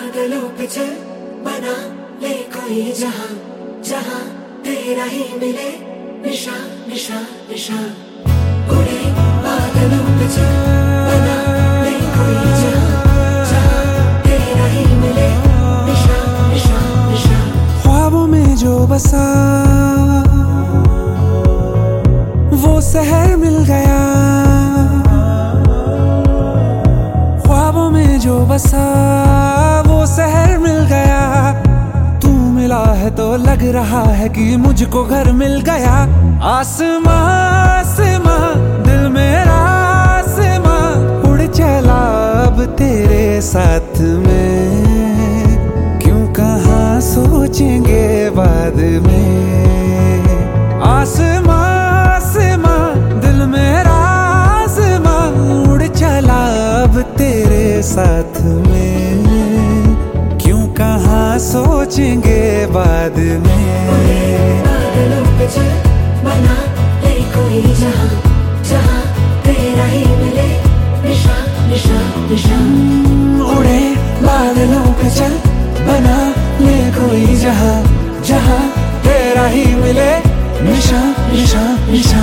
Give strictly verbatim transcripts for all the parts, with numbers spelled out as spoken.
बादलों पे चल बना ले कोई जहां जहां तेरा ही मिले निशा निशा निशा। उड़े बादलों पे चल बना ले कोई जहां जहां तेरा ही मिले निशा निशा निशा। ख्वाबों में जो बसा वो शहर मिल गया, ख्वाबों में जो बसा वो शहर मिल गया। तू मिला है तो लग रहा है कि मुझको घर मिल गया। आसमां आसमां दिल मेरा आसमां उड़ चला अब तेरे साथ में। क्यों कहाँ सोचेंगे बाद में। आसमां आसमां दिल मेरा आसमां उड़ चला अब तेरे साथ में। क्यों कहाँ सोचेंगे बाद में। बादलों पे चल बना ले कोई जहां जहां तेरा ही मिले निशा निशा निशा। उड़े बादलों पे चल बना ले कोई जहां जहां तेरा ही मिले निशा निशा निशा।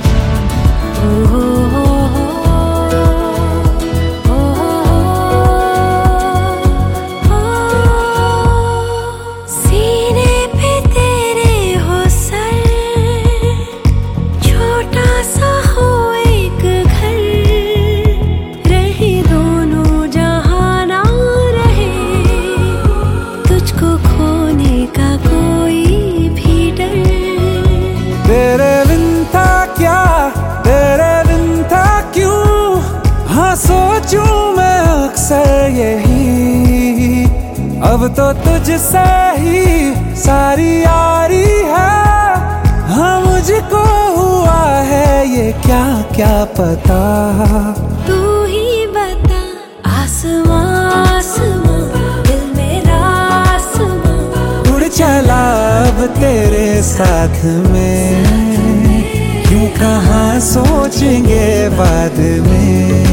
तेरे बिन था क्या तेरे बिन था क्यों, हाँ सोचूं मैं अक्सर यही। अब तो तुझसे ही सारी यारी है, हाँ मुझको हुआ है ये क्या क्या पता। तू ही बता आसमां आसमां दिल मेरा आसमां उड़ चला अब तेरे साथ में। क्यों कहाँ सोचेंगे बाद में।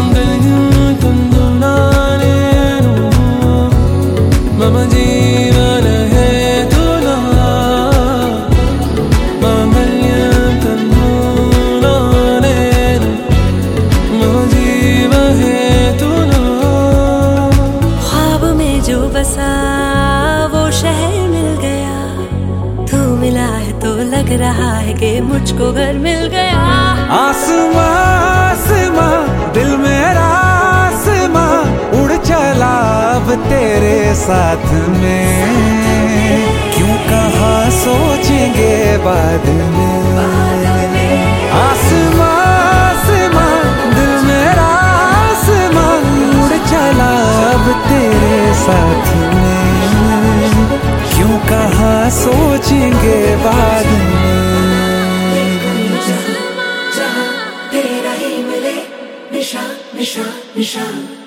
मम जीवन है तुला मांगल्यं तन्नू नानेन मम जीवन है तुला। ख्वाब में जो बसा वो शहर मिल गया। तू मिला है तो लग रहा है कि मुझको घर मिल गया। आसमां आसमां दिल मेरा आसमां उड़ चला अब तेरे साथ में। क्यों कहाँ सोचेंगे बाद में। आसमां आसमां दिल मेरा आसमां उड़ चला अब तेरे साथ में। क्यों कहाँ सोचेंगे बाद में। जहां तेरा ही मिले निशा निशा निशा।